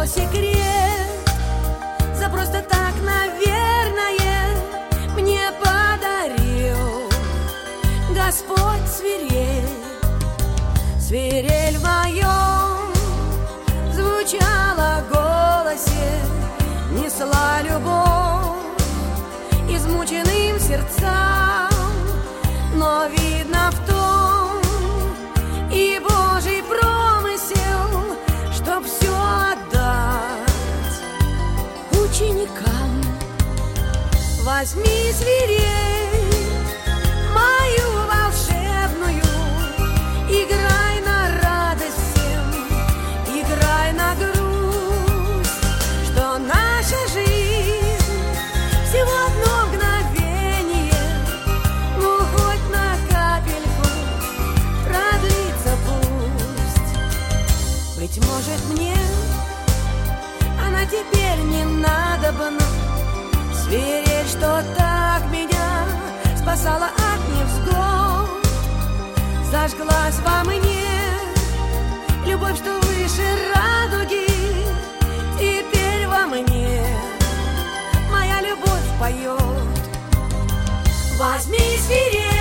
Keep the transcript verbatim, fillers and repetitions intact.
что секрет за просто так, наверное, мне подарил Господь свирель. Свирель в моем звучала в голосе, несла любовь измученным сердцам. Но видно в том и Божий промысел, чтоб все отдать ученикам. Возьми свирель мою волшебную, играй на радость всем, играй на грусть, что наша жизнь всего одно мгновение, ну хоть на капельку продлится пусть. Быть может, мне она теперь не надобна, свирель, что так меня спасала от невзгод. Зажглась во мне любовь, что выше радуги, теперь во мне моя любовь поет. Возьми свирель